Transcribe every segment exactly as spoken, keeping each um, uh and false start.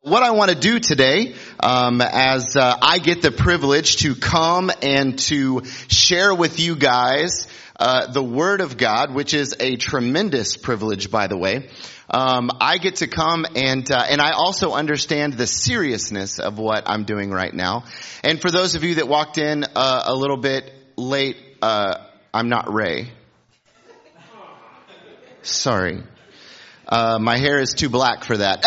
What I want to do today, um, as uh, I get the privilege to come and to share with you guys uh, the Word of God, which is a tremendous privilege, by the way. Um, I get to come and uh, and I also understand the seriousness of what I'm doing right now. And for those of you that walked in uh, a little bit late, uh, I'm not Ray. Sorry. Uh, my hair is too black for that.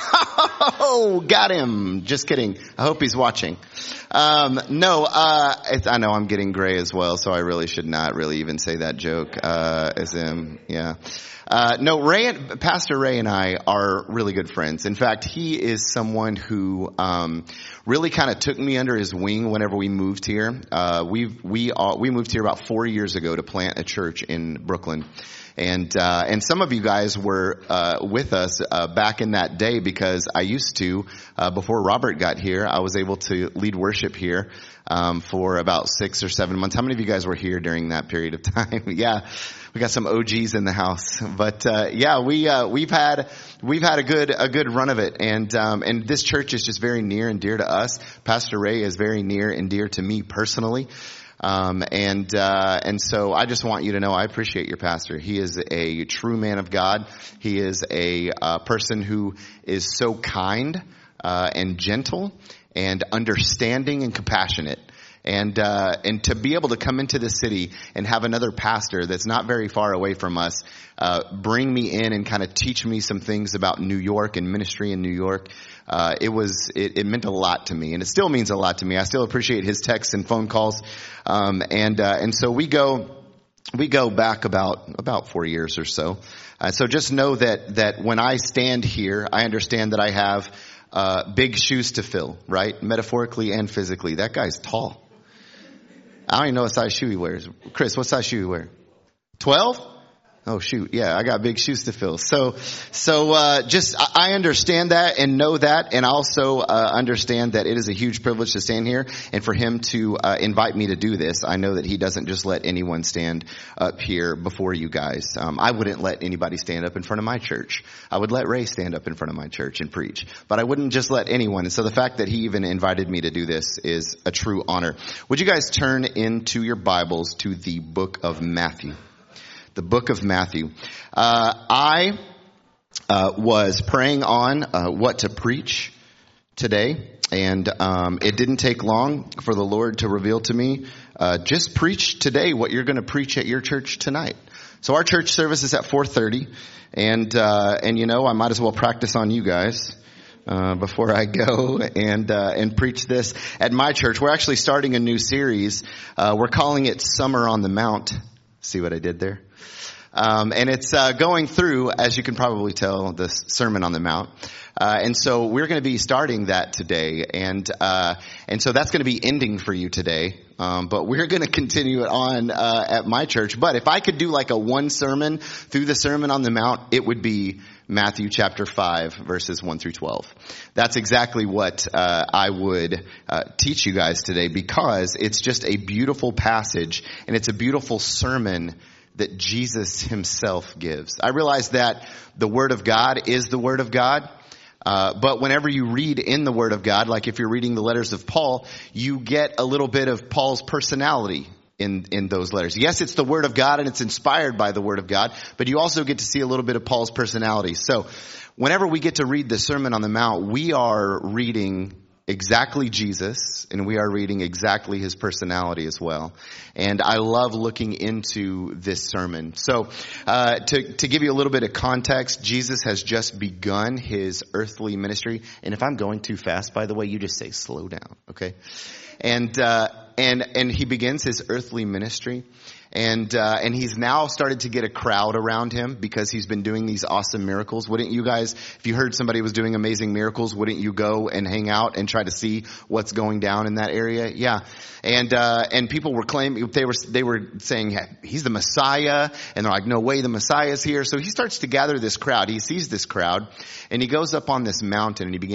Oh, got him. Just kidding. I hope he's watching. Um, no, uh, it's, I know I'm getting gray as well, so I really should not really even say that joke, uh, as him. Yeah. Uh, no, Ray and, Pastor Ray and I are really good friends. In fact, he is someone who, um, really kind of took me under his wing whenever we moved here. Uh, we we, all, we moved here about four years ago to plant a church in Brooklyn. And, uh, and some of you guys were, uh, with us, uh, back in that day because I used to, uh, before Robert got here, I was able to lead worship here, um, for about six or seven months. How many of you guys were here during that period of time? Yeah. We got some O Gs in the house, but, uh, yeah, we, uh, we've had, we've had a good, a good run of it. And, um, and this church is just very near and dear to us. Pastor Ray is very near and dear to me personally. Um, and, uh, and so I just want you to know I appreciate your pastor. He is a true man of God. He is a, uh, person who is so kind, uh, and gentle and understanding and compassionate. And, uh, and to be able to come into the city and have another pastor that's not very far away from us, uh, bring me in and kind of teach me some things about New York and ministry in New York. Uh, it was, it, it meant a lot to me, and it still means a lot to me. I still appreciate his texts and phone calls. Um, and, uh, and so we go, we go back about, about four years or so. Uh, so just know that, that when I stand here, I understand that I have, uh, big shoes to fill, right? Metaphorically and physically. That guy's tall. I don't even know what size shoe he wears. Chris, what size shoe you wear? twelve? Oh shoot. Yeah, I got big shoes to fill. So, so, uh, just, I understand that and know that, and also, uh, understand that it is a huge privilege to stand here and for him to, uh, invite me to do this. I know that he doesn't just let anyone stand up here before you guys. Um, I wouldn't let anybody stand up in front of my church. I would let Ray stand up in front of my church and preach, but I wouldn't just let anyone. And so the fact that he even invited me to do this is a true honor. Would you guys turn into your Bibles to the book of Matthew? The book of Matthew. Uh, I, uh, was praying on, uh, what to preach today. And, um, it didn't take long for the Lord to reveal to me, uh, just preach today what you're going to preach at your church tonight. So our church service is at four thirty. And, uh, and you know, I might as well practice on you guys. Uh, before I go and, uh, and preach this at my church. We're actually starting a new series. Uh, we're calling it Summer on the Mount. See what I did there? Um, and it's, uh, going through, as you can probably tell, the Sermon on the Mount. Uh, and so we're going to be starting that today. And, uh, and so that's going to be ending for you today. Um, but we're going to continue it on, uh, at my church. But if I could do like a one sermon through the Sermon on the Mount, it would be Matthew chapter five, verses one through twelve. That's exactly what, uh, I would, uh, teach you guys today, because it's just a beautiful passage and it's a beautiful sermon that Jesus himself gives. I realize that the Word of God is the Word of God. Uh, but whenever you read in the Word of God, like if you're reading the letters of Paul, you get a little bit of Paul's personality in, in those letters. Yes, it's the Word of God and it's inspired by the Word of God, but you also get to see a little bit of Paul's personality. So whenever we get to read the Sermon on the Mount, we are reading exactly Jesus, and we are reading exactly his personality as well. And I love looking into this sermon. So, uh, to, to give you a little bit of context, Jesus has just begun his earthly ministry. And if I'm going too fast, by the way, you just say slow down, okay? And, uh, and, and he begins his earthly ministry. And, uh, and he's now started to get a crowd around him because he's been doing these awesome miracles. Wouldn't you guys, if you heard somebody was doing amazing miracles, wouldn't you go and hang out and try to see what's going down in that area? Yeah. And, uh, and people were claiming, they were, they were saying, hey, he's the Messiah. And they're like, no way, the Messiah's here. So he starts to gather this crowd. He sees this crowd and he goes up on this mountain and he begins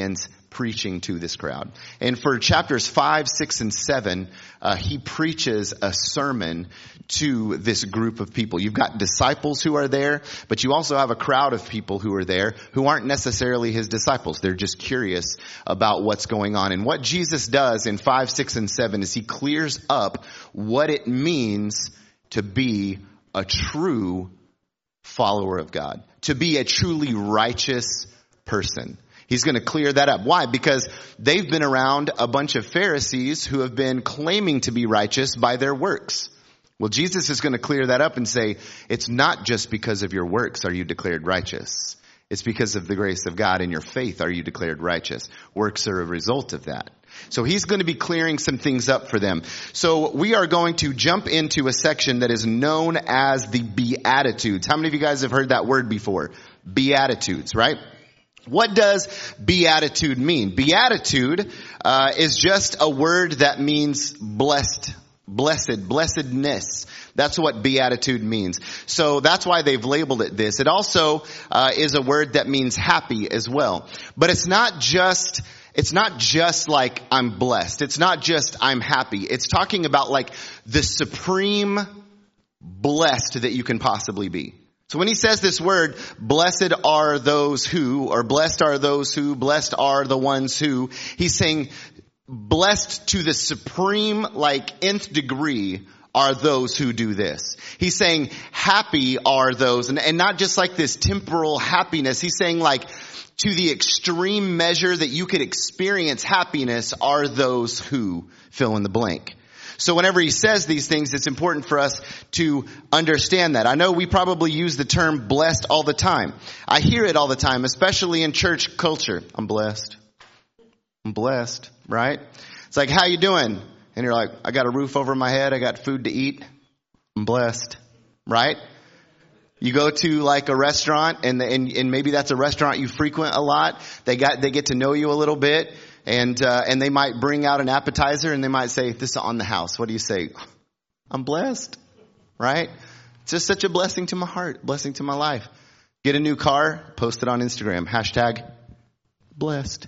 preaching to this crowd. And for chapters five, six, and seven, uh, he preaches a sermon to this group of people. You've got disciples who are there, but you also have a crowd of people who are there who aren't necessarily his disciples. They're just curious about what's going on. And what Jesus does in five, six, and seven is he clears up what it means to be a true follower of God, to be a truly righteous person. He's going to clear that up. Why? Because they've been around a bunch of Pharisees who have been claiming to be righteous by their works. Well, Jesus is going to clear that up and say, it's not just because of your works are you declared righteous. It's because of the grace of God and your faith are you declared righteous. Works are a result of that. So he's going to be clearing some things up for them. So we are going to jump into a section that is known as the Beatitudes. How many of you guys have heard that word before? Beatitudes, right? What does beatitude mean? Beatitude uh, is just a word that means blessed, blessed, blessedness. That's what beatitude means. So that's why they've labeled it this. It also uh, is a word that means happy as well. But it's not just, it's not just like I'm blessed. It's not just I'm happy. It's talking about like the supreme blessed that you can possibly be. So when he says this word, blessed are those who, or blessed are those who, blessed are the ones who, he's saying blessed to the supreme, like nth degree are those who do this. He's saying happy are those, and, and not just like this temporal happiness. He's saying like to the extreme measure that you could experience happiness are those who fill in the blank. So whenever he says these things, it's important for us to understand that. I know we probably use the term blessed all the time. I hear it all the time, especially in church culture. I'm blessed. I'm blessed, right? It's like, how you doing? And you're like, I got a roof over my head. I got food to eat. I'm blessed, right? You go to like a restaurant and, and, and maybe that's a restaurant you frequent a lot. They got, they get to know you a little bit. And, uh, and they might bring out an appetizer and they might say, this is on the house. What do you say? I'm blessed, right? It's just such a blessing to my heart, blessing to my life. Get a new car, post it on Instagram, hashtag blessed,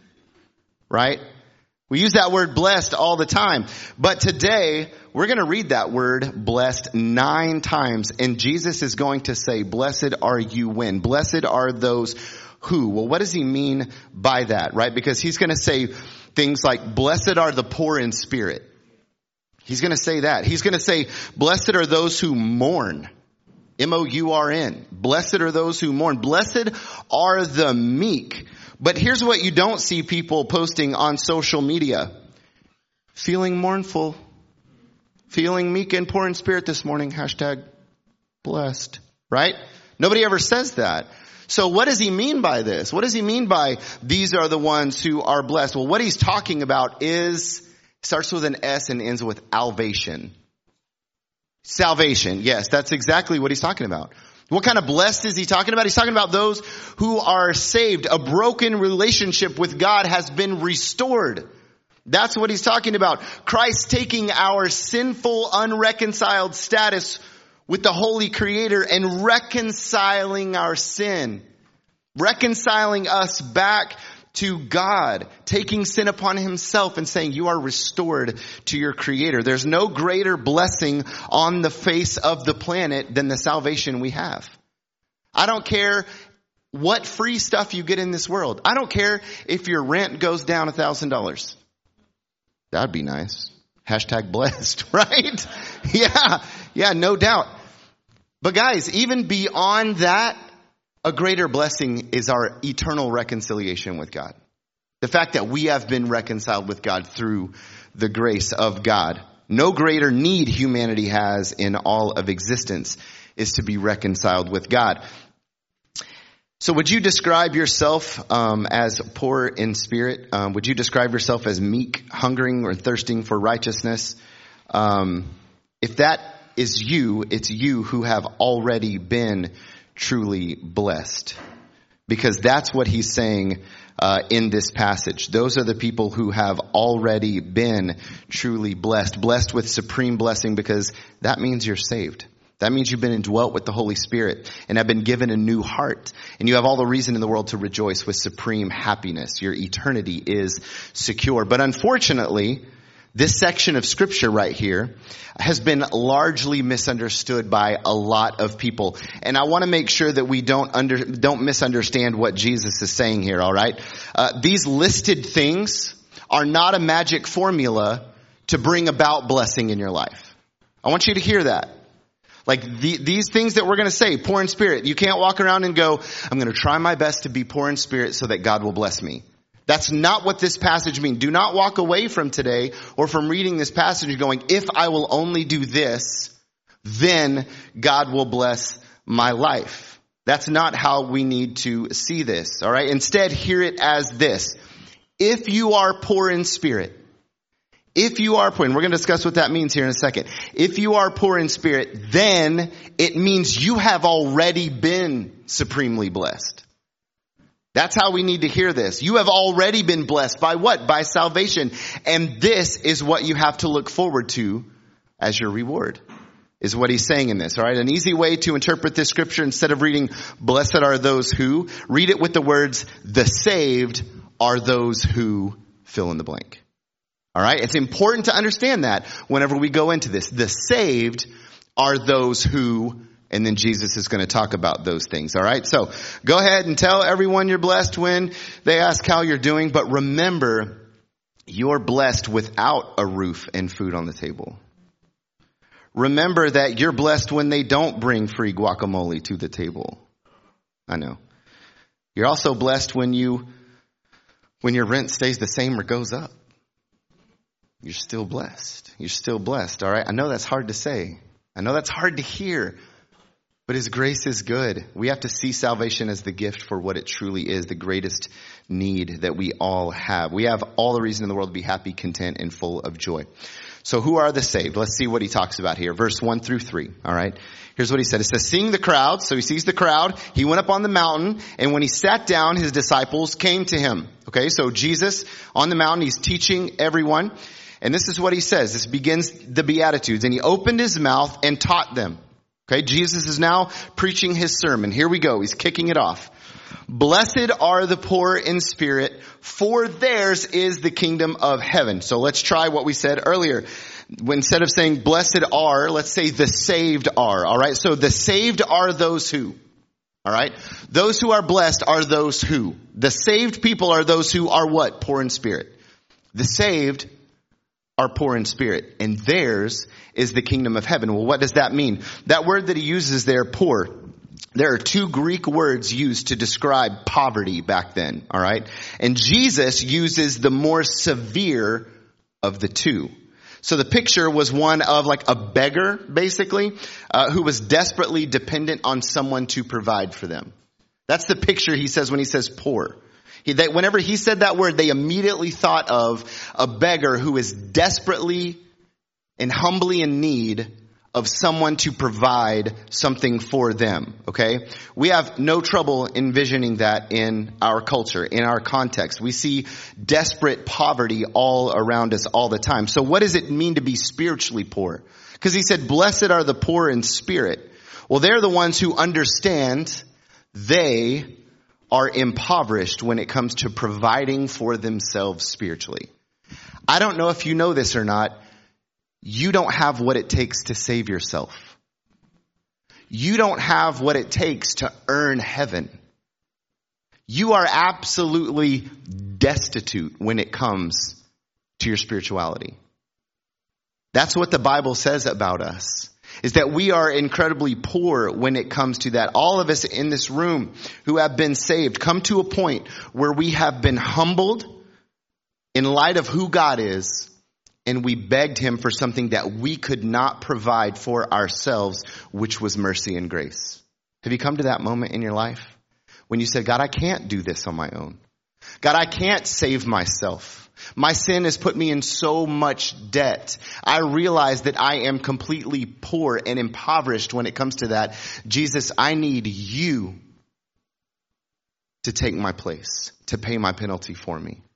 right? We use that word blessed all the time. But today we're going to read that word blessed nine times. And Jesus is going to say, blessed are you when? Blessed are those who? Well, what does he mean by that, right? Because he's going to say things like, blessed are the poor in spirit. He's going to say that. He's going to say, blessed are those who mourn. M O U R N. Blessed are those who mourn. Blessed are the meek. But here's what you don't see people posting on social media. Feeling mournful. Feeling meek and poor in spirit this morning. Hashtag blessed. Right? Nobody ever says that. So what does he mean by this? What does he mean by these are the ones who are blessed? Well, what he's talking about is, starts with an S and ends with alvation. Salvation. Yes, that's exactly what he's talking about. What kind of blessed is he talking about? He's talking about those who are saved. A broken relationship with God has been restored. That's what he's talking about. Christ taking our sinful, unreconciled status with the Holy Creator and reconciling our sin. Reconciling us back to God. Taking sin upon himself and saying, you are restored to your Creator. There's no greater blessing on the face of the planet than the salvation we have. I don't care what free stuff you get in this world. I don't care if your rent goes down a thousand dollars. That'd be nice. Hashtag blessed, right? Yeah, yeah, no doubt. But guys, even beyond that, a greater blessing is our eternal reconciliation with God. The fact that we have been reconciled with God through the grace of God. No greater need humanity has in all of existence is to be reconciled with God. So would you describe yourself um, as poor in spirit? Um, would you describe yourself as meek, hungering or thirsting for righteousness? Um, if that is you, it's you who have already been truly blessed. Because that's what he's saying uh, in this passage. Those are the people who have already been truly blessed. Blessed with supreme blessing, because that means you're saved. That means you've been indwelt with the Holy Spirit and have been given a new heart. And you have all the reason in the world to rejoice with supreme happiness. Your eternity is secure. But unfortunately, this section of scripture right here has been largely misunderstood by a lot of people. And I want to make sure that we don't under, don't misunderstand what Jesus is saying here, all right? Uh, these listed things are not a magic formula to bring about blessing in your life. I want you to hear that. Like the, these things that we're going to say, poor in spirit. You can't walk around and go, I'm going to try my best to be poor in spirit so that God will bless me. That's not what this passage means. Do not walk away from today or from reading this passage going, if I will only do this, then God will bless my life. That's not how we need to see this. All right. Instead, hear it as this. If you are poor in spirit, If you are poor, and we're going to discuss what that means here in a second. If you are poor in spirit, then it means you have already been supremely blessed. That's how we need to hear this. You have already been blessed by what? By salvation. And this is what you have to look forward to as your reward, is what he's saying in this. All right. An easy way to interpret this scripture, instead of reading, blessed are those who, read it with the words, the saved are those who fill in the blank. All right. It's important to understand that whenever we go into this. The saved are those who, and then Jesus is going to talk about those things. All right. So go ahead and tell everyone you're blessed when they ask how you're doing. But remember, you're blessed without a roof and food on the table. Remember that you're blessed when they don't bring free guacamole to the table. I know. You're also blessed when you, when your rent stays the same or goes up. You're still blessed. You're still blessed. All right. I know that's hard to say. I know that's hard to hear, but his grace is good. We have to see salvation as the gift for what it truly is, the greatest need that we all have. We have all the reason in the world to be happy, content, and full of joy. So who are the saved? Let's see what he talks about here. Verse one through three. All right. Here's what he said. It says, seeing the crowd. So he sees the crowd. He went up on the mountain, and when he sat down, his disciples came to him. Okay. So Jesus on the mountain, he's teaching everyone. And this is what he says. This begins the Beatitudes. And he opened his mouth and taught them. Okay, Jesus is now preaching his sermon. Here we go. He's kicking it off. Blessed are the poor in spirit, for theirs is the kingdom of heaven. So let's try what we said earlier. Instead of saying blessed are, let's say the saved are. All right. So the saved are those who. All right. Those who are blessed are those who. The saved people are those who are what? Poor in spirit. The saved are poor in spirit, and theirs is the kingdom of heaven. Well, what does that mean? That word that he uses there, poor, there are two Greek words used to describe poverty back then, all right? And Jesus uses the more severe of the two. So the picture was one of like a beggar, basically, uh, who was desperately dependent on someone to provide for them. That's the picture he says when he says poor. He, they, whenever he said that word, they immediately thought of a beggar who is desperately and humbly in need of someone to provide something for them. Okay. We have no trouble envisioning that in our culture, in our context. We see desperate poverty all around us all the time. So what does it mean to be spiritually poor? Because he said, blessed are the poor in spirit. Well, they're the ones who understand they are impoverished when it comes to providing for themselves spiritually. I don't know if you know this or not. You don't have what it takes to save yourself. You don't have what it takes to earn heaven. You are absolutely destitute when it comes to your spirituality. That's what the Bible says about us. Is that we are incredibly poor when it comes to that. All of us in this room who have been saved come to a point where we have been humbled in light of who God is, and we begged him for something that we could not provide for ourselves, which was mercy and grace. Have you come to that moment in your life when you said, God, I can't do this on my own. God, I can't save myself. My sin has put me in so much debt. I realize that I am completely poor and impoverished when it comes to that. Jesus, I need you to take my place, to pay my penalty for me.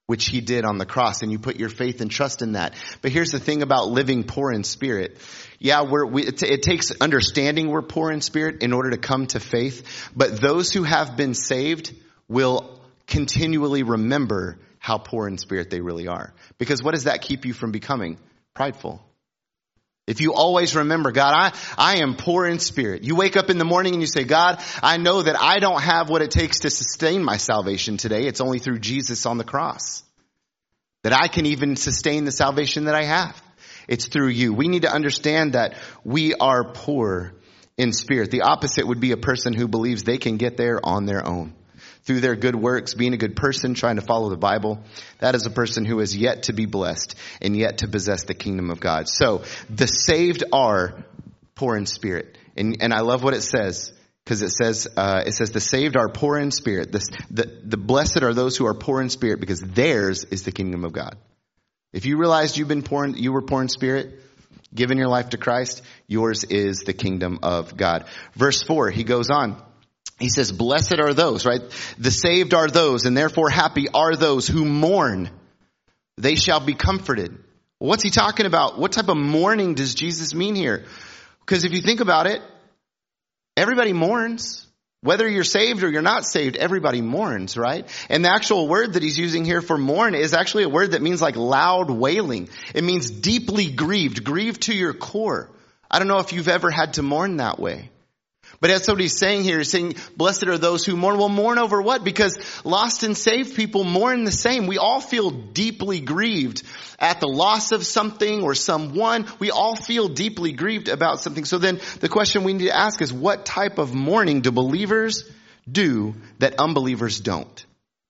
which he did on the cross, and you put your faith and trust in that. But here's the thing about living poor in spirit. Yeah, we're, we, it, it takes understanding we're poor in spirit in order to come to faith. But those who have been saved will continually remember how poor in spirit they really are. Because what does that keep you from becoming? Prideful. If you always remember, God, I, I am poor in spirit. You wake up in the morning and you say, God, I know that I don't have what it takes to sustain my salvation today. It's only through Jesus on the cross that I can even sustain the salvation that I have. It's through you. We need to understand that we are poor in spirit. The opposite would be a person who believes they can get there on their own. Through their good works, being a good person, trying to follow the Bible. That is a person who is yet to be blessed and yet to possess the kingdom of God. So the saved are poor in spirit. And, and I love what it says, because it says, uh, it says the saved are poor in spirit. The, the, the blessed are those who are poor in spirit, because theirs is the kingdom of God. If you realized you've been poor, in, you were poor in spirit, given your life to Christ, yours is the kingdom of God. Verse four, he goes on. He says, blessed are those, right? The saved are those, and therefore happy are those who mourn. They shall be comforted. What's he talking about? What type of mourning does Jesus mean here? Because if you think about it, everybody mourns. Whether you're saved or you're not saved, everybody mourns, right? And the actual word that he's using here for mourn is actually a word that means like loud wailing. It means deeply grieved, grieved to your core. I don't know if you've ever had to mourn that way. But that's what he's saying here. He's saying, blessed are those who mourn. Well, mourn over what? Because lost and saved people mourn the same. We all feel deeply grieved at the loss of something or someone. We all feel deeply grieved about something. So then the question we need to ask is, what type of mourning do believers do that unbelievers don't?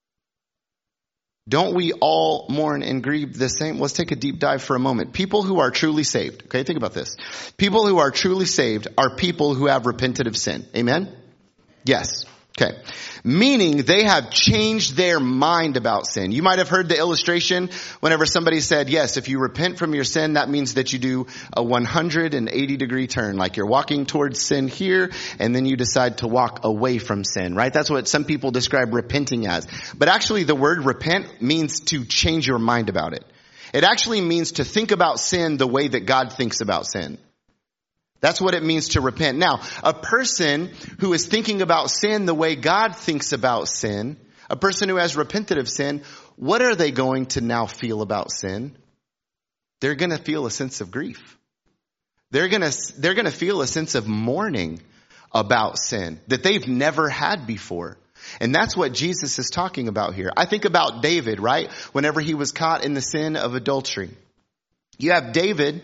Don't we all mourn and grieve the same? Let's take a deep dive for a moment. People who are truly saved. Okay, think about this. People who are truly saved are people who have repented of sin. Amen? Yes. Okay. Meaning they have changed their mind about sin. You might have heard the illustration whenever somebody said, yes, if you repent from your sin, that means that you do a one hundred eighty degree turn. Like you're walking towards sin here, and then you decide to walk away from sin, right? That's what some people describe repenting as. But actually the word repent means to change your mind about it. It actually means to think about sin the way that God thinks about sin. That's what it means to repent. Now, a person who is thinking about sin the way God thinks about sin, a person who has repented of sin, what are they going to now feel about sin? They're going to feel a sense of grief. They're going to, they're going to feel a sense of mourning about sin that they've never had before. And that's what Jesus is talking about here. I think about David, right? Whenever he was caught in the sin of adultery. You have David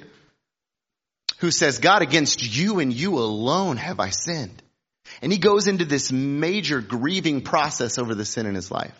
who says, God, against you and you alone have I sinned. And he goes into this major grieving process over the sin in his life.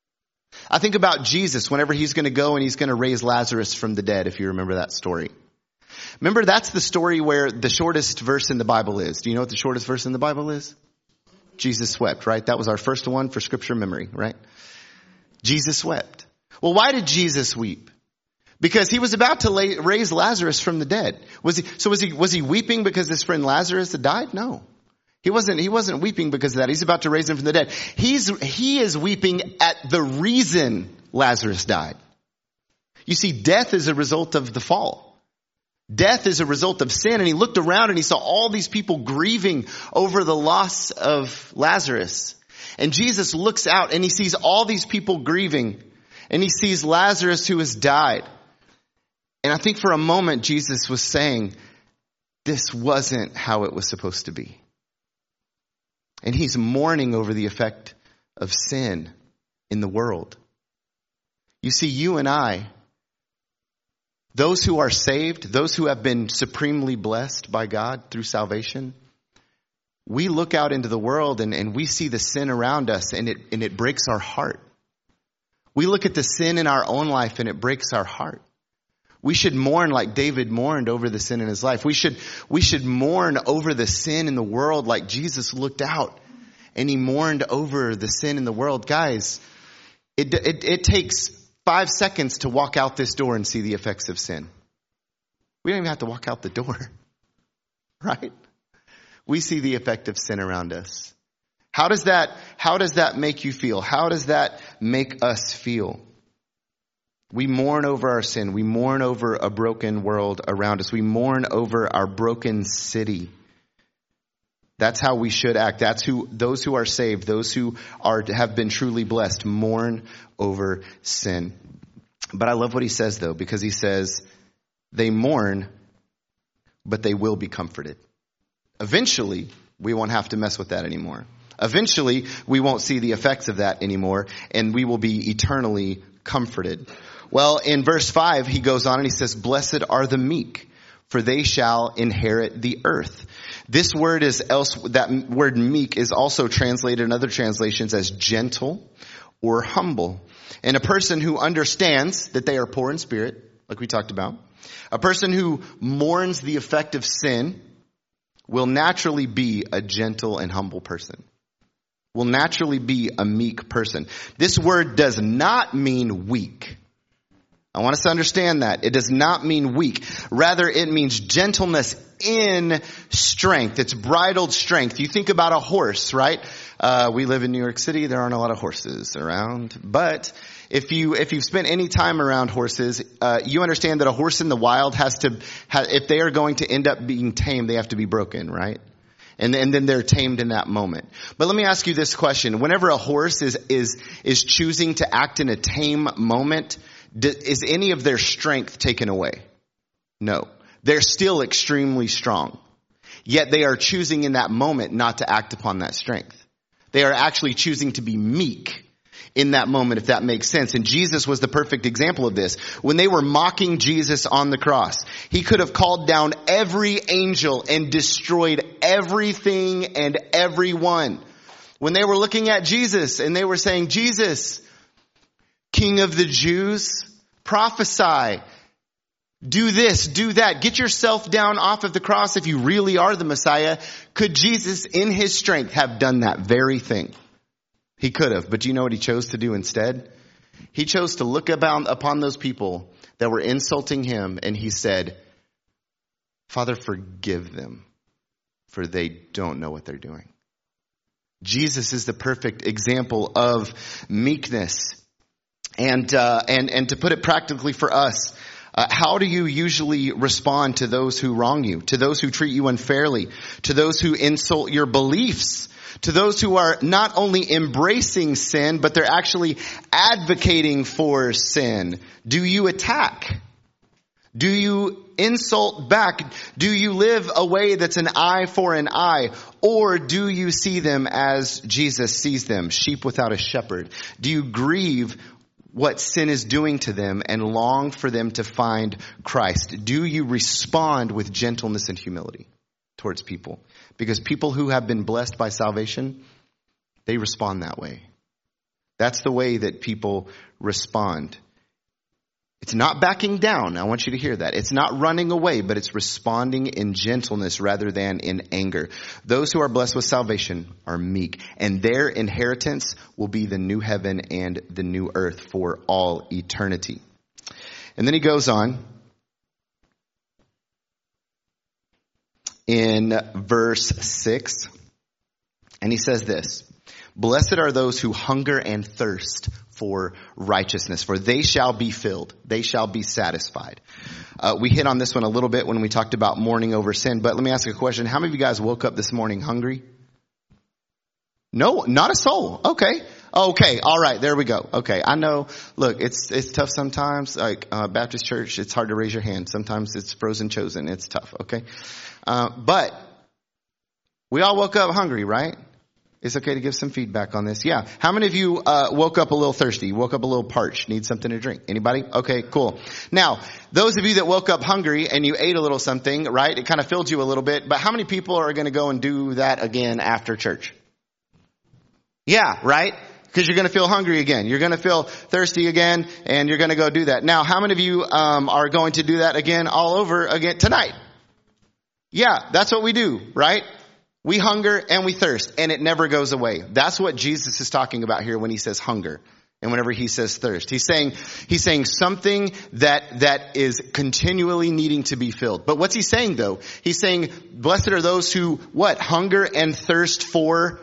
I think about Jesus whenever he's going to go and he's going to raise Lazarus from the dead, if you remember that story. Remember, that's the story where the shortest verse in the Bible is. Do you know what the shortest verse in the Bible is? Jesus wept, right? That was our first one for scripture memory, right? Jesus wept. Well, why did Jesus weep? Because he was about to lay, raise Lazarus from the dead. Was he, so was he, was he weeping because his friend Lazarus had died? No. He wasn't, he wasn't weeping because of that. He's about to raise him from the dead. He's, he is weeping at the reason Lazarus died. You see, death is a result of the fall. Death is a result of sin. And he looked around and he saw all these people grieving over the loss of Lazarus. And Jesus looks out and he sees all these people grieving. And he sees Lazarus who has died. And I think for a moment, Jesus was saying, this wasn't how it was supposed to be. And he's mourning over the effect of sin in the world. You see, you and I, those who are saved, those who have been supremely blessed by God through salvation, we look out into the world and, and we see the sin around us and it, and it breaks our heart. We look at the sin in our own life and it breaks our heart. We should mourn like David mourned over the sin in his life. We should, we should mourn over the sin in the world like Jesus looked out and he mourned over the sin in the world. Guys, it, it, it takes five seconds to walk out this door and see the effects of sin. We don't even have to walk out the door, right? We see the effect of sin around us. How does that, how does that make you feel? How does that make us feel? We mourn over our sin. We mourn over a broken world around us. We mourn over our broken city. That's how we should act. That's who, those who are saved, those who are, have been truly blessed, mourn over sin. But I love what he says though, because he says they mourn, but they will be comforted. Eventually, we won't have to mess with that anymore. Eventually, we won't see the effects of that anymore, and we will be eternally comforted. Well, in verse five, he goes on and he says, blessed are the meek, for they shall inherit the earth. This word is else, that word meek is also translated in other translations as gentle or humble. And a person who understands that they are poor in spirit, like we talked about, a person who mourns the effect of sin will naturally be a gentle and humble person. Will naturally be a meek person. This word does not mean weak. I want us to understand that. It does not mean weak. Rather, it means gentleness in strength. It's bridled strength. You think about a horse, right? Uh, we live in New York City. There aren't a lot of horses around. But if you, if you've spent any time around horses, uh, you understand that a horse in the wild has to, ha- if they are going to end up being tamed, they have to be broken, right? And, and then they're tamed in that moment. But let me ask you this question. Whenever a horse is, is, is choosing to act in a tame moment, is any of their strength taken away? No. They're still extremely strong. Yet they are choosing in that moment not to act upon that strength. They are actually choosing to be meek in that moment, if that makes sense. And Jesus was the perfect example of this. When they were mocking Jesus on the cross, he could have called down every angel and destroyed everything and everyone. When they were looking at Jesus and they were saying, Jesus, King of the Jews, prophesy, do this, do that, get yourself down off of the cross if you really are the Messiah. Could Jesus in his strength have done that very thing? He could have, but do you know what he chose to do instead? He chose to look about, upon those people that were insulting him, and he said, Father, forgive them, for they don't know what they're doing. Jesus is the perfect example of meekness. And, uh, and, and to put it practically for us, uh, how do you usually respond to those who wrong you, to those who treat you unfairly, to those who insult your beliefs, to those who are not only embracing sin, but they're actually advocating for sin? Do you attack? Do you insult back? Do you live a way that's an eye for an eye? Or do you see them as Jesus sees them, sheep without a shepherd? Do you grieve what sin is doing to them and long for them to find Christ? Do you respond with gentleness and humility towards people? Because people who have been blessed by salvation, they respond that way. That's the way that people respond. It's not backing down. I want you to hear that. It's not running away, but it's responding in gentleness rather than in anger. Those who are blessed with salvation are meek, and their inheritance will be the new heaven and the new earth for all eternity. And then he goes on in verse six, and he says this: blessed are those who hunger and thirst for righteousness, for they shall be filled. They shall be satisfied. Uh, we hit on this one a little bit when we talked about mourning over sin, but let me ask you a question. How many of you guys woke up this morning hungry? No, not a soul. Okay. Okay. All right. There we go. Okay. I know. Look, it's, it's tough sometimes. Like, uh, Baptist church, it's hard to raise your hand. Sometimes it's frozen chosen. It's tough. Okay. Uh, but we all woke up hungry, right? It's okay to give some feedback on this. Yeah. How many of you uh, woke up a little thirsty? Woke up a little parched? Need something to drink? Anybody? Okay, cool. Now, those of you that woke up hungry and you ate a little something, right? It kind of filled you a little bit. But how many people are going to go and do that again after church? Yeah, right? Because you're going to feel hungry again. You're going to feel thirsty again, and you're going to go do that. Now, how many of you um, are going to do that again all over again tonight? Yeah, that's what we do, right? We hunger and we thirst, and it never goes away. That's what Jesus is talking about here when he says hunger and whenever he says thirst. He's saying, he's saying something that, that is continually needing to be filled. But what's he saying though? He's saying, blessed are those who, what? Hunger and thirst for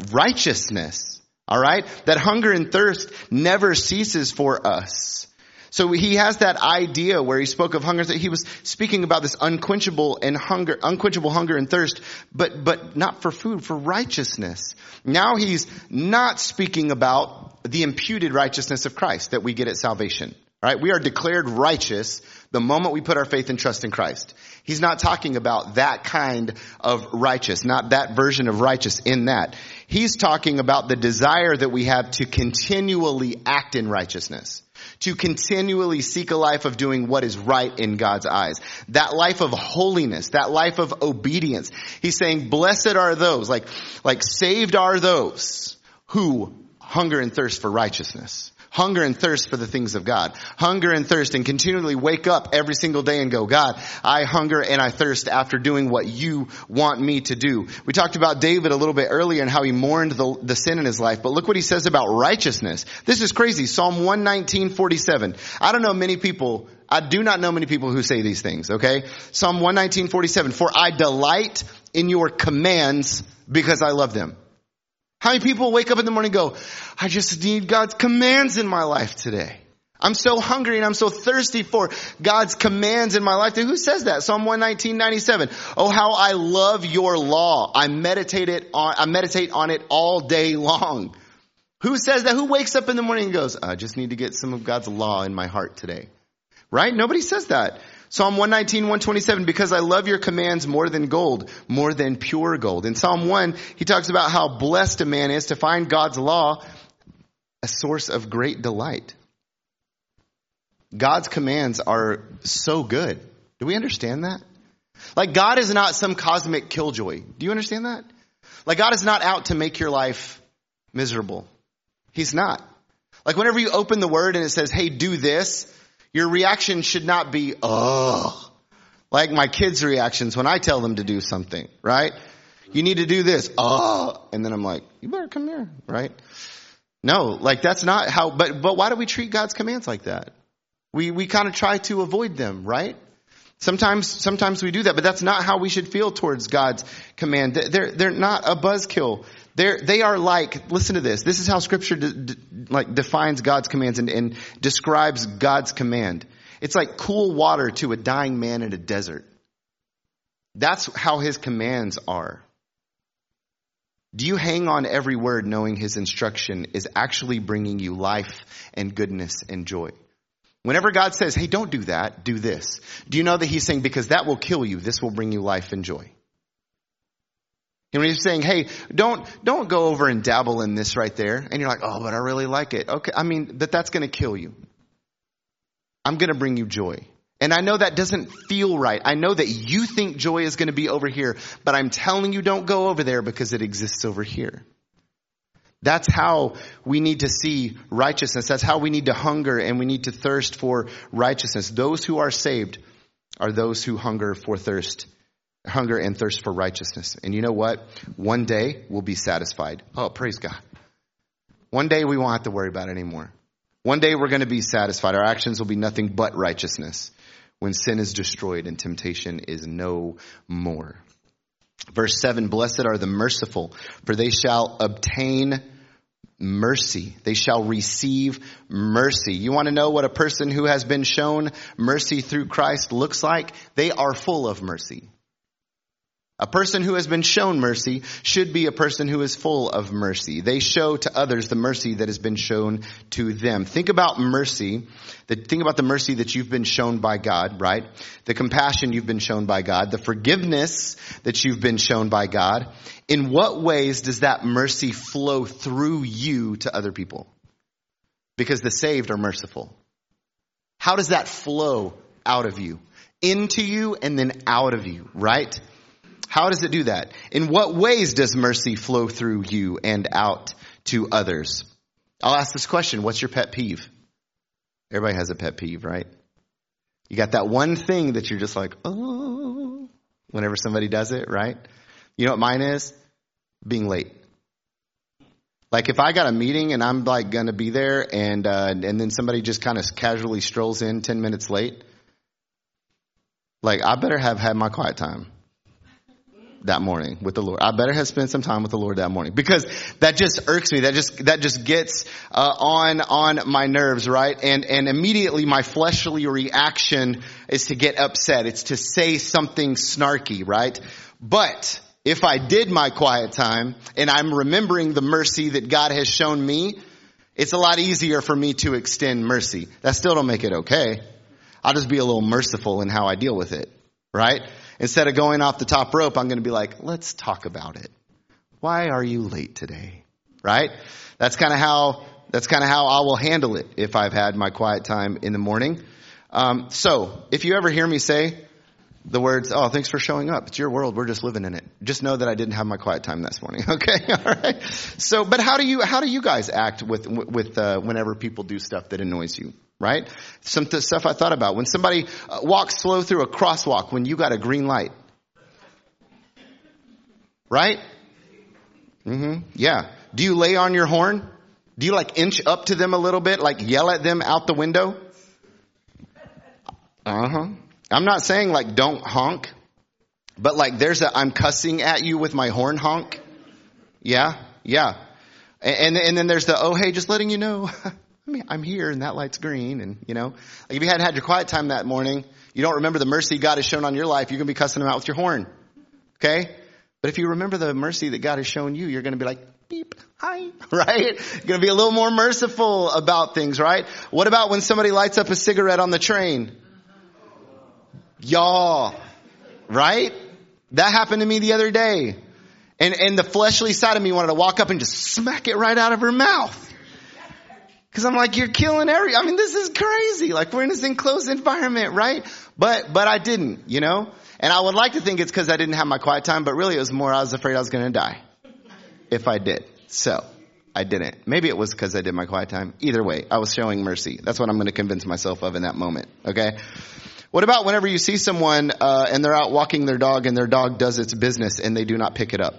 righteousness. All right? That hunger and thirst never ceases for us. So he has that idea where he spoke of hunger. He was speaking about this unquenchable and hunger, unquenchable hunger and thirst, but, but not for food, for righteousness. Now he's not speaking about the imputed righteousness of Christ that we get at salvation, right? We are declared righteous the moment we put our faith and trust in Christ. He's not talking about that kind of righteous, not that version of righteous in that. He's talking about the desire that we have to continually act in righteousness, to continually seek a life of doing what is right in God's eyes. That life of holiness, that life of obedience. He's saying, blessed are those, like, like saved are those who hunger and thirst for righteousness. Hunger and thirst for the things of God. Hunger and thirst and continually wake up every single day and go, God, I hunger and I thirst after doing what you want me to do. We talked about David a little bit earlier and how he mourned the, the sin in his life. But look what he says about righteousness. This is crazy. Psalm one nineteen, forty-seven. I don't know many people, I do not know many people who say these things, okay? Psalm one nineteen, forty-seven. For I delight in your commands because I love them. How many people wake up in the morning and go, I just need God's commands in my life today. I'm so hungry and I'm so thirsty for God's commands in my life. Who says that? Psalm one nineteen, ninety-seven. Oh, how I love your law. I meditate it on, I meditate on it all day long. Who says that? Who wakes up in the morning and goes, I just need to get some of God's law in my heart today. Right? Nobody says that. Psalm one nineteen, one twenty-seven, because I love your commands more than gold, more than pure gold. In Psalm one, he talks about how blessed a man is to find God's law a source of great delight. God's commands are so good. Do we understand that? Like, God is not some cosmic killjoy. Do you understand that? Like, God is not out to make your life miserable. He's not. Like, whenever you open the word and it says, hey, do this, your reaction should not be, oh, like my kids' reactions when I tell them to do something, right? You need to do this. Oh, and then I'm like, you better come here, right? No, like that's not how, but, but why do we treat God's commands like that? We, we kind of try to avoid them, right? Sometimes, sometimes we do that, but that's not how we should feel towards God's command. They're, they're not a buzzkill. They're, they are like, listen to this. This is how scripture de, de, like defines God's commands and, and describes God's command. It's like cool water to a dying man in a desert. That's how his commands are. Do you hang on every word knowing his instruction is actually bringing you life and goodness and joy? Whenever God says, hey, don't do that, do this. Do you know that he's saying, because that will kill you, this will bring you life and joy? And when he's saying, hey, don't, don't go over and dabble in this right there. And you're like, oh, but I really like it. Okay. I mean, that that's going to kill you. I'm going to bring you joy. And I know that doesn't feel right. I know that you think joy is going to be over here, but I'm telling you don't go over there because it exists over here. That's how we need to see righteousness. That's how we need to hunger and we need to thirst for righteousness. Those who are saved are those who hunger for thirst, hunger and thirst for righteousness. And you know what? One day we'll be satisfied. Oh, praise God. One day we won't have to worry about it anymore. One day we're going to be satisfied. Our actions will be nothing but righteousness when sin is destroyed and temptation is no more. Verse seven, blessed are the merciful, for they shall obtain mercy. They shall receive mercy. You want to know what a person who has been shown mercy through Christ looks like? They are full of mercy. A person who has been shown mercy should be a person who is full of mercy. They show to others the mercy that has been shown to them. Think about mercy. Think about the mercy that you've been shown by God, right? The compassion you've been shown by God. The forgiveness that you've been shown by God. In what ways does that mercy flow through you to other people? Because the saved are merciful. How does that flow out of you? Into you and then out of you, right? How does it do that? In what ways does mercy flow through you and out to others? I'll ask this question. What's your pet peeve? Everybody has a pet peeve, right? You got that one thing that you're just like, oh, whenever somebody does it, right? You know what mine is? Being late. Like if I got a meeting and I'm like going to be there and, uh, and then somebody just kind of casually strolls in ten minutes late. Like I better have had my quiet time. that morning with the Lord. I better have spent some time with the Lord that morning, because that just irks me. That just, that just gets, uh, on, on my nerves, right? And, and immediately my fleshly reaction is to get upset. It's to say something snarky, right? But if I did my quiet time and I'm remembering the mercy that God has shown me, it's a lot easier for me to extend mercy. That still don't make it okay. I'll just be a little merciful in how I deal with it, right? Instead of going off the top rope, I'm going to be like, let's talk about it. Why are you late today? Right? That's kind of how, that's kind of how I will handle it if I've had my quiet time in the morning. Um, so if you ever hear me say the words, oh, thanks for showing up. It's your world. We're just living in it. Just know that I didn't have my quiet time this morning. Okay. All right. So, but how do you, how do you guys act with, with, uh, whenever people do stuff that annoys you? Right? Some th- stuff I thought about. When somebody uh, walks slow through a crosswalk when you got a green light. Right? Mm-hmm. Yeah. Do you lay on your horn? Do you like inch up to them a little bit? Like yell at them out the window? Uh-huh. I'm not saying like don't honk. But like there's a I'm cussing at you with my horn honk. Yeah. Yeah. And, and, and then there's the, oh, hey, just letting you know. I mean, I'm here and that light's green, and you know, like if you hadn't had your quiet time that morning, you don't remember the mercy God has shown on your life, you're going to be cussing him out with your horn. Okay? But if you remember the mercy that God has shown you, you're going to be like, beep, hi, right? You're going to be a little more merciful about things, right? What about when somebody lights up a cigarette on the train? Y'all, right? That happened to me the other day. And, and the fleshly side of me wanted to walk up and just smack it right out of her mouth. Cause I'm like, you're killing every, I mean, this is crazy. Like we're in this enclosed environment, right? But, but I didn't, you know, and I would like to think it's cause I didn't have my quiet time, but really it was more, I was afraid I was going to die if I did. So I didn't. Maybe it was cause I did my quiet time. Either way, I was showing mercy. That's what I'm going to convince myself of in that moment. Okay. What about whenever you see someone, uh, and they're out walking their dog and their dog does its business and they do not pick it up?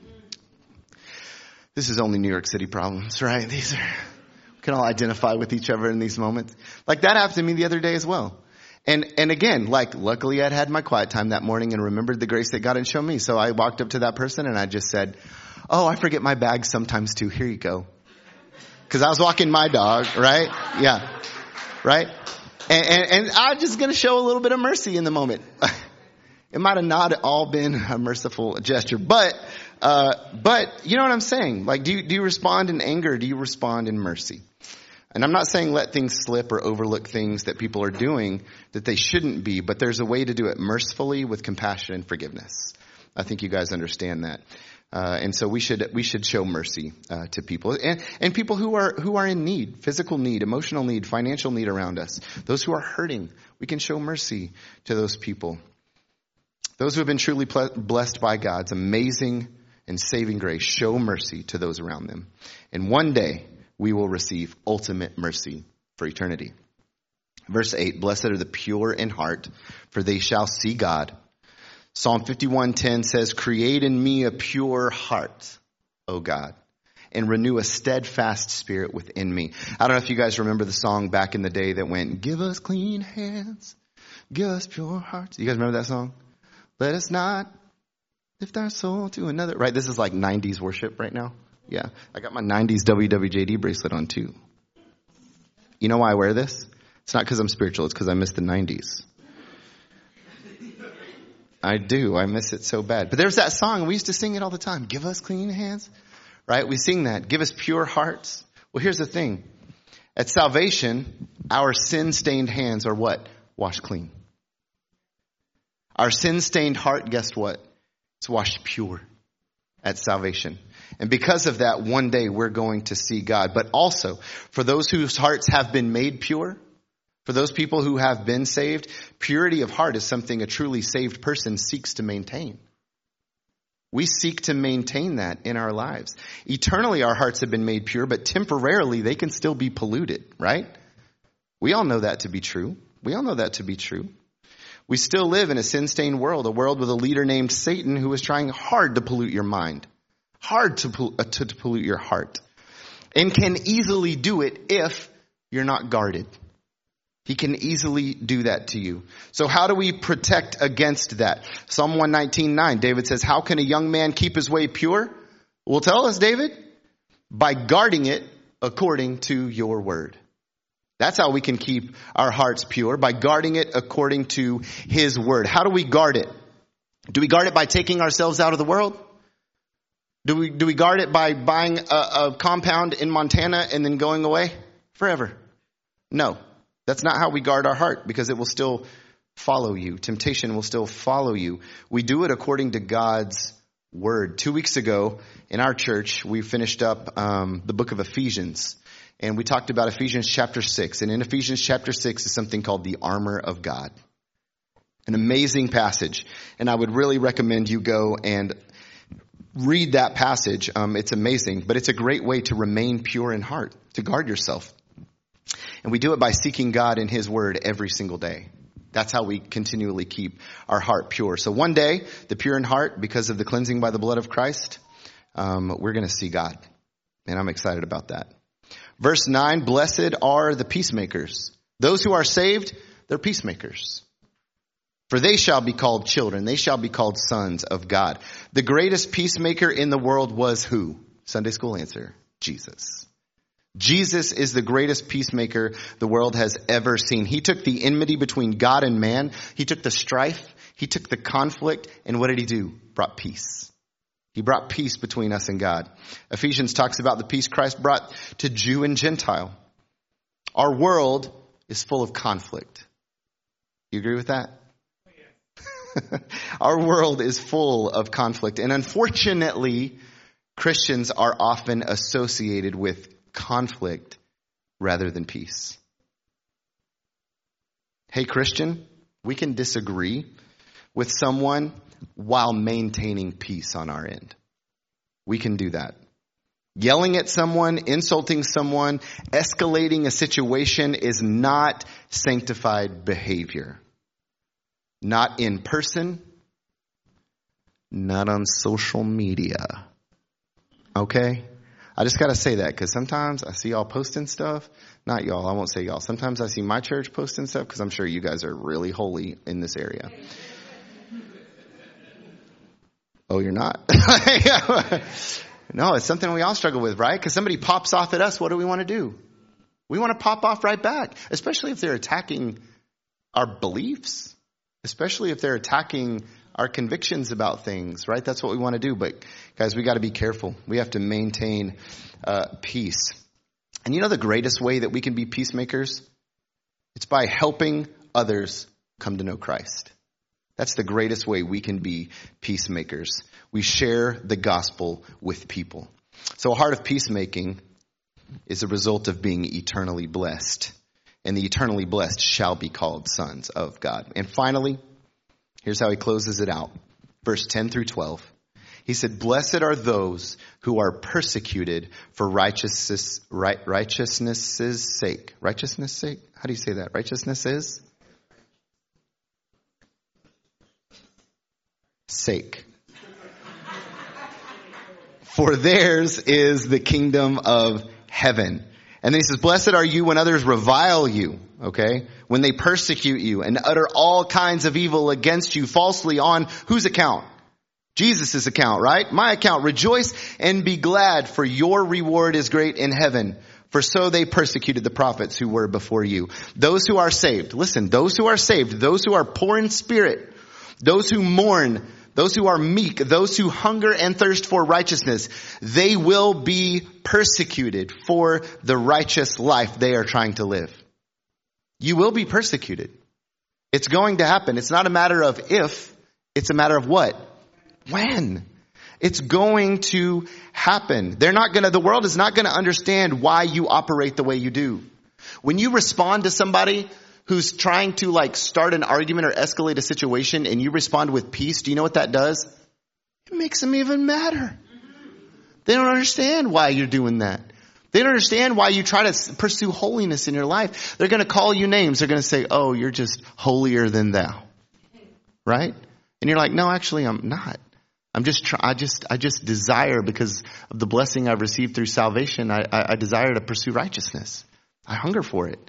This is only New York City problems, right? These are, can all identify with each other in these moments. Like that happened to me the other day as well. And, and again, like luckily I'd had my quiet time that morning and remembered the grace that God had shown me. So I walked up to that person and I just said, oh, I forget my bag sometimes too. Here you go. Cause I was walking my dog, right? Yeah. Right. And, and, and I'm just going to show a little bit of mercy in the moment. It might have not all been a merciful gesture, but, uh, but you know what I'm saying? Like, do you, do you respond in anger? Do you respond in mercy? And I'm not saying let things slip or overlook things that people are doing that they shouldn't be, but there's a way to do it mercifully with compassion and forgiveness. I think you guys understand that. Uh, and so we should, we should show mercy, uh, to people and, and people who are, who are in need, physical need, emotional need, financial need around us. Those who are hurting, we can show mercy to those people. Those who have been truly blessed by God's amazing and saving grace, show mercy to those around them. And one day we will receive ultimate mercy for eternity. Verse eight, blessed are the pure in heart, for they shall see God. Psalm fifty-one ten says, create in me a pure heart, O God, and renew a steadfast spirit within me. I don't know if you guys remember the song back in the day that went, give us clean hands, give us pure hearts. You guys remember that song? Let us not lift our soul to another. Right, this is like nineties worship right now. Yeah, I got my nineties W W J D bracelet on too. You know why I wear this? It's not because I'm spiritual, it's because I miss the nineties. I do. I miss it so bad. But there's that song. We used to sing it all the time. Give us clean hands. Right? We sing that. Give us pure hearts. Well, here's the thing. At salvation, our sin-stained hands are what? Washed clean. Our sin-stained heart, guess what? It's washed pure at salvation. And because of that, one day we're going to see God. But also, for those whose hearts have been made pure, for those people who have been saved, purity of heart is something a truly saved person seeks to maintain. We seek to maintain that in our lives. Eternally, our hearts have been made pure, but temporarily they can still be polluted, right? We all know that to be true. We all know that to be true. We still live in a sin-stained world, a world with a leader named Satan who is trying hard to pollute your mind, hard to, uh, to, to pollute your heart, and can easily do it if you're not guarded. He can easily do that to you. So how do we protect against that? Psalm one nineteen nine, David says, how can a young man keep his way pure? Well, tell us, David, by guarding it according to your word. That's how we can keep our hearts pure, by guarding it according to his word. How do we guard it? Do we guard it by taking ourselves out of the world? Do we, do we guard it by buying a, a compound in Montana and then going away forever? No. That's not how we guard our heart, because it will still follow you. Temptation will still follow you. We do it according to God's word. Two weeks ago in our church, we finished up um, the book of Ephesians, and we talked about Ephesians chapter six. And in Ephesians chapter six is something called the armor of God. An amazing passage. And I would really recommend you go and read that passage. Um, it's amazing, but it's a great way to remain pure in heart, to guard yourself. And we do it by seeking God in his word every single day. That's how we continually keep our heart pure. So one day, the pure in heart, because of the cleansing by the blood of Christ, um, we're going to see God. And I'm excited about that. Verse nine, blessed are the peacemakers. Those who are saved, they're peacemakers. For they shall be called children. They shall be called sons of God. The greatest peacemaker in the world was who? Sunday school answer, Jesus. Jesus is the greatest peacemaker the world has ever seen. He took the enmity between God and man. He took the strife. He took the conflict. And what did he do? Brought peace. He brought peace between us and God. Ephesians talks about the peace Christ brought to Jew and Gentile. Our world is full of conflict. You agree with that? Our world is full of conflict. And unfortunately, Christians are often associated with conflict rather than peace. Hey, Christian, we can disagree with someone while maintaining peace on our end. We can do that. Yelling at someone, insulting someone, escalating a situation is not sanctified behavior. Not in person, not on social media. Okay? I just got to say that because sometimes I see y'all posting stuff. Not y'all, I won't say y'all. Sometimes I see my church posting stuff because I'm sure you guys are really holy in this area. Oh, you're not? No, it's something we all struggle with, right? Because somebody pops off at us. What do we want to do? We want to pop off right back, especially if they're attacking our beliefs, especially if they're attacking our convictions about things, right? That's what we want to do. But guys, we got to be careful. We have to maintain uh, peace. And you know the greatest way that we can be peacemakers? It's by helping others come to know Christ. That's the greatest way we can be peacemakers. We share the gospel with people. So a heart of peacemaking is a result of being eternally blessed. And the eternally blessed shall be called sons of God. And finally, here's how he closes it out. Verse ten through twelve. He said, blessed are those who are persecuted for righteousness, right, righteousness' sake. Righteousness' sake? How do you say that? Righteousness is? Sake. For theirs is the kingdom of heaven. And then he says, blessed are you when others revile you, okay? When they persecute you and utter all kinds of evil against you falsely on whose account? Jesus' account, right? My account. Rejoice and be glad, for your reward is great in heaven. For so they persecuted the prophets who were before you. Those who are saved, listen, those who are saved, those who are poor in spirit, those who mourn, those who are meek, those who hunger and thirst for righteousness, they will be persecuted for the righteous life they are trying to live. You will be persecuted. It's going to happen. It's not a matter of if, it's a matter of what? When? It's going to happen. They're not going to, the world is not going to understand why you operate the way you do. When you respond to somebody who's trying to like start an argument or escalate a situation and you respond with peace, do you know what that does? It makes them even madder. They don't understand why you're doing that. They don't understand why you try to pursue holiness in your life. They're going to call you names. They're going to say, oh, you're just holier than thou. Right? And you're like, no, actually I'm not. I'm just, try- I just, I just desire, because of the blessing I've received through salvation, I, I, I desire to pursue righteousness. I hunger for it.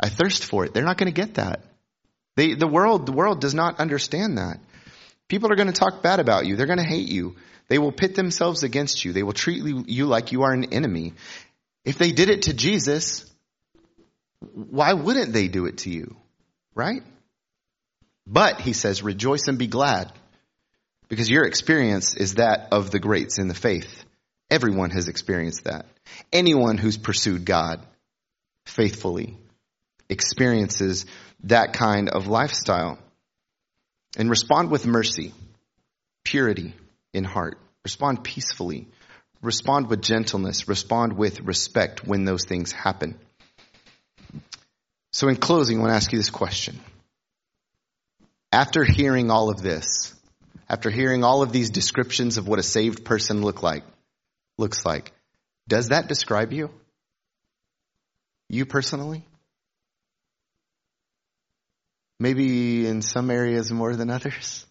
I thirst for it. They're not going to get that. They, the world, the world does not understand that. People are going to talk bad about you. They're going to hate you. They will pit themselves against you. They will treat you like you are an enemy. If they did it to Jesus, why wouldn't they do it to you? Right? But he says, rejoice and be glad, because your experience is that of the greats in the faith. Everyone has experienced that. Anyone who's pursued God faithfully experiences that kind of lifestyle. And respond with mercy, purity in heart. Respond peacefully. Respond with gentleness. Respond with respect when those things happen. So in closing, I want to ask you this question. After hearing all of this, after hearing all of these descriptions of what a saved person look like, looks like, does that describe you? You personally? Maybe in some areas more than others.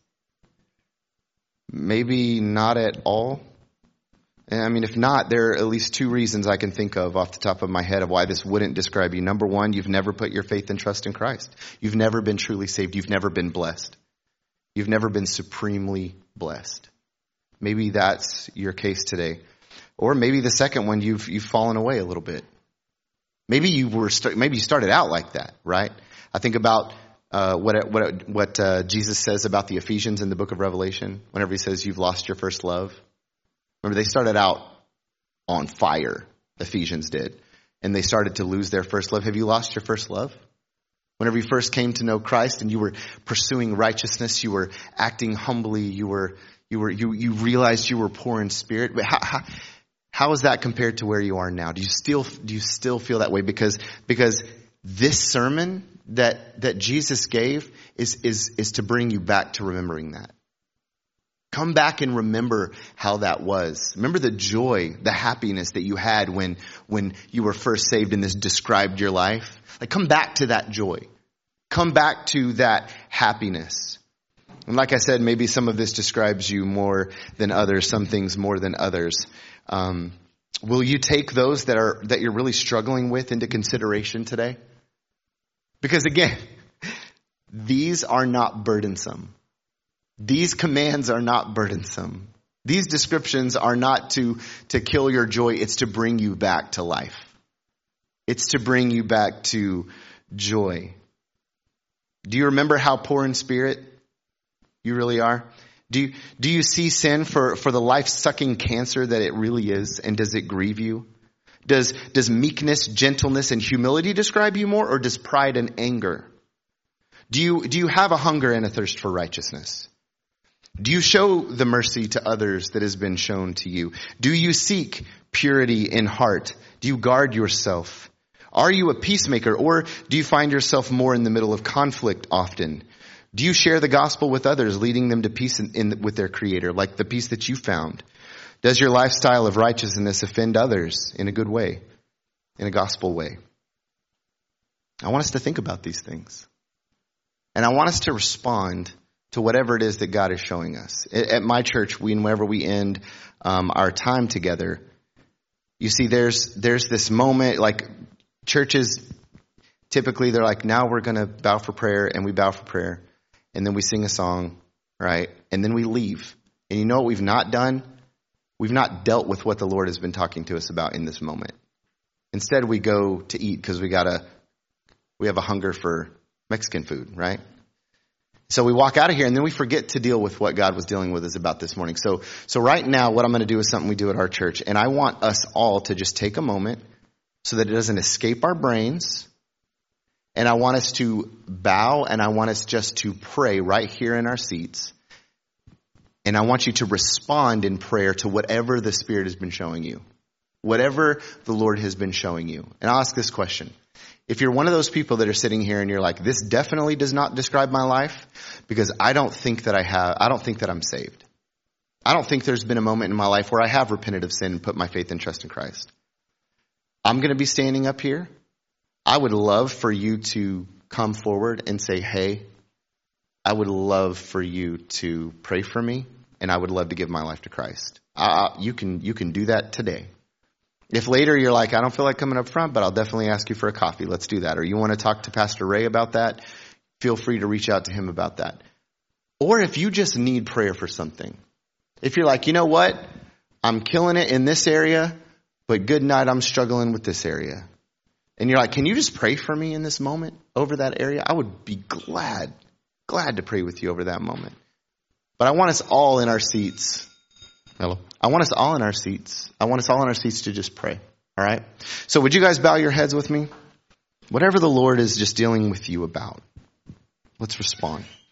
Maybe not at all. And I mean, if not, there are at least two reasons I can think of off the top of my head of why this wouldn't describe you. Number one, you've never put your faith and trust in Christ. You've never been truly saved. You've never been blessed. You've never been supremely blessed. Maybe that's your case today. Or maybe the second one, you've you've fallen away a little bit. Maybe you were st- maybe you started out like that, right? I think about Uh, what what what uh, Jesus says about the Ephesians in the book of Revelation. Whenever he says you've lost your first love, remember they started out on fire. Ephesians did, and they started to lose their first love. Have you lost your first love? Whenever you first came to know Christ and you were pursuing righteousness, you were acting humbly, you were you were you you realized you were poor in spirit. But how how, how is that compared to where you are now? Do you still do you still feel that way? Because because this sermon that that Jesus gave is is is to bring you back to remembering that. Come back and remember how that was. Remember the joy, the happiness that you had when when you were first saved and this described your life. Like, come back to that joy. Come back to that happiness. And like I said, maybe some of this describes you more than others, some things more than others. Um, will you take those that are that you're really struggling with into consideration today? Because again, these are not burdensome. These commands are not burdensome. These descriptions are not to, to kill your joy. It's to bring you back to life. It's to bring you back to joy. Do you remember how poor in spirit you really are? Do you, do you see sin for, for the life-sucking cancer that it really is? And does it grieve you? Does, does meekness, gentleness, and humility describe you more, or does pride and anger? Do you, do you have a hunger and a thirst for righteousness? Do you show the mercy to others that has been shown to you? Do you seek purity in heart? Do you guard yourself? Are you a peacemaker, or do you find yourself more in the middle of conflict often? Do you share the gospel with others, leading them to peace in, in, with their Creator, like the peace that you found? Does your lifestyle of righteousness offend others in a good way, in a gospel way? I want us to think about these things. And I want us to respond to whatever it is that God is showing us. At my church, we, whenever we end um, our time together, you see there's there's this moment, like churches, typically they're like, now we're going to bow for prayer, and we bow for prayer. And then we sing a song, right? And then we leave. And you know what we've not done? We've not dealt with what the Lord has been talking to us about in this moment. Instead, we go to eat because we gotta, we have a hunger for Mexican food, right? So we walk out of here and then we forget to deal with what God was dealing with us about this morning. So, so right now, what I'm going to do is something we do at our church. And I want us all to just take a moment so that it doesn't escape our brains. And I want us to bow, and I want us just to pray right here in our seats. And I want you to respond in prayer to whatever the Spirit has been showing you. Whatever the Lord has been showing you. And I'll ask this question. If you're one of those people that are sitting here and you're like, this definitely does not describe my life, because I don't think that I have, I don't think that I'm saved. I don't think there's been a moment in my life where I have repented of sin and put my faith and trust in Christ. I'm going to be standing up here. I would love for you to come forward and say, hey, I would love for you to pray for me, and I would love to give my life to Christ. Uh, you can you can do that today. If later you're like, I don't feel like coming up front, but I'll definitely ask you for a coffee, let's do that. Or you want to talk to Pastor Ray about that, feel free to reach out to him about that. Or if you just need prayer for something. If you're like, you know what? I'm killing it in this area, but good night, I'm struggling with this area. And you're like, can you just pray for me in this moment over that area? I would be glad, glad to pray with you over that moment. But I want us all in our seats. Hello. I want us all in our seats. I want us all in our seats to just pray. All right. So would you guys bow your heads with me? Whatever the Lord is just dealing with you about, let's respond.